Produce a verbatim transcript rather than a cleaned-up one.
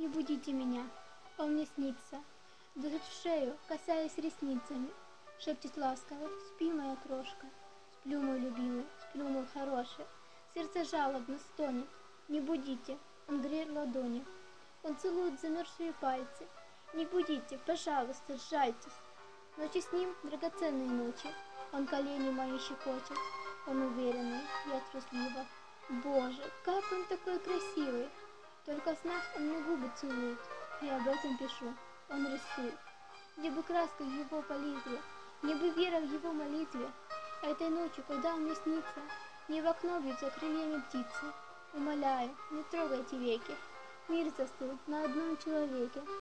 будите меня, он мне снится. Дышит в шею, касаясь ресницами, шепчет ласково: спи, моя крошка. Сплю, мой любимый, сплю, мой хороший. Сердце жалобно стонет: не будите, он греет ладони. Он целует замерзшие пальцы: не будите, пожалуйста, сжальтесь. Ночи с ним драгоценные ночи, он колени мои щекочет. Он уверенный, я труслива. Боже, как он такой красивый! Только в снах он мне губы целует, я об этом пишу, он рисует. Мне бы краска в его палитре, мне бы вера в его молитве. А этой ночью, когда он мне снится, мне в окно бьются крыльями птицы. Умоляю, не трогайте веки, мир застыл на одном человеке.